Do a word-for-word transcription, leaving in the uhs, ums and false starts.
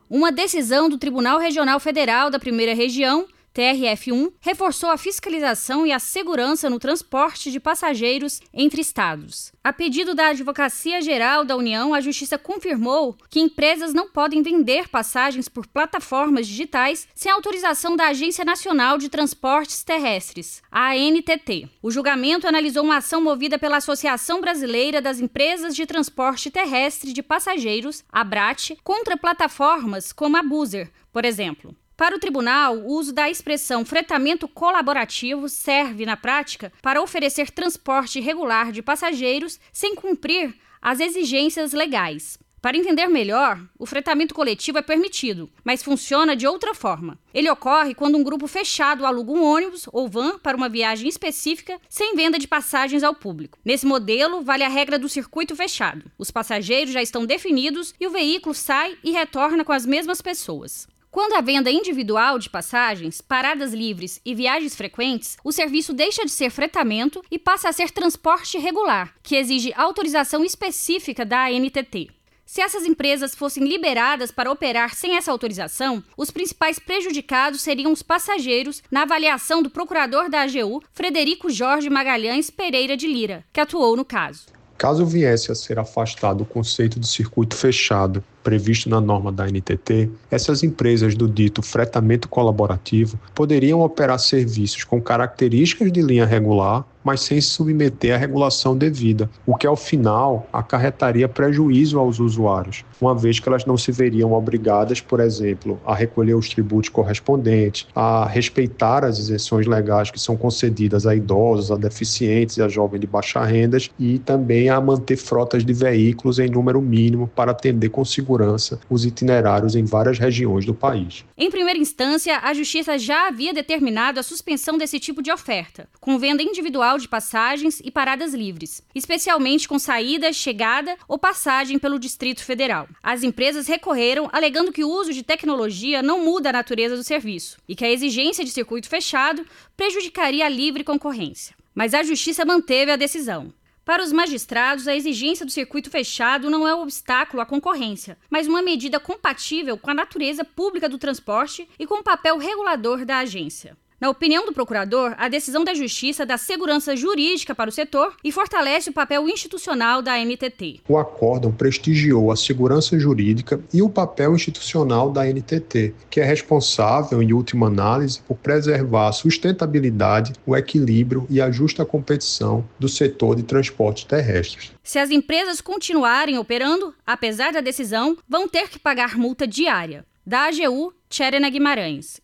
Uma decisão do Tribunal Regional Federal da Primeira Região, T R F um, reforçou a fiscalização e a segurança no transporte de passageiros entre estados. A pedido da Advocacia Geral da União, a Justiça confirmou que empresas não podem vender passagens por plataformas digitais sem autorização da Agência Nacional de Transportes Terrestres, a A N T T. O julgamento analisou uma ação movida pela Associação Brasileira das Empresas de Transporte Terrestre de Passageiros, a ABRAT, contra plataformas como a Buser, por exemplo. Para o tribunal, o uso da expressão fretamento colaborativo serve, na prática, para oferecer transporte regular de passageiros sem cumprir as exigências legais. Para entender melhor, o fretamento coletivo é permitido, mas funciona de outra forma. Ele ocorre quando um grupo fechado aluga um ônibus ou van para uma viagem específica sem venda de passagens ao público. Nesse modelo, vale a regra do circuito fechado. Os passageiros já estão definidos e o veículo sai e retorna com as mesmas pessoas. Quando há venda individual de passagens, paradas livres e viagens frequentes, o serviço deixa de ser fretamento e passa a ser transporte regular, que exige autorização específica da A N T T. Se essas empresas fossem liberadas para operar sem essa autorização, os principais prejudicados seriam os passageiros, na avaliação do procurador da A G U, Frederico Jorge Magalhães Pereira de Lira, que atuou no caso. Caso viesse a ser afastado o conceito de circuito fechado previsto na norma da A N T T, essas empresas do dito fretamento colaborativo poderiam operar serviços com características de linha regular, mas sem se submeter à regulação devida, o que ao final acarretaria prejuízo aos usuários, uma vez que elas não se veriam obrigadas, por exemplo, a recolher os tributos correspondentes, a respeitar as isenções legais que são concedidas a idosos, a deficientes e a jovens de baixa renda e também a manter frotas de veículos em número mínimo para atender com segurança os itinerários em várias regiões do país. Em primeira instância, a Justiça já havia determinado a suspensão desse tipo de oferta, com venda individual de passagens e paradas livres, especialmente com saída, chegada ou passagem pelo Distrito Federal. As empresas recorreram alegando que o uso de tecnologia não muda a natureza do serviço e que a exigência de circuito fechado prejudicaria a livre concorrência. Mas a Justiça manteve a decisão. Para os magistrados, a exigência do circuito fechado não é um obstáculo à concorrência, mas uma medida compatível com a natureza pública do transporte e com o papel regulador da agência. Na opinião do procurador, a decisão da Justiça dá segurança jurídica para o setor e fortalece o papel institucional da A N T T. O acórdão prestigiou a segurança jurídica e o papel institucional da A N T T, que é responsável, em última análise, por preservar a sustentabilidade, o equilíbrio e a justa competição do setor de transportes terrestres. Se as empresas continuarem operando, apesar da decisão, vão ter que pagar multa diária. Da A G U, Tcherena Guimarães.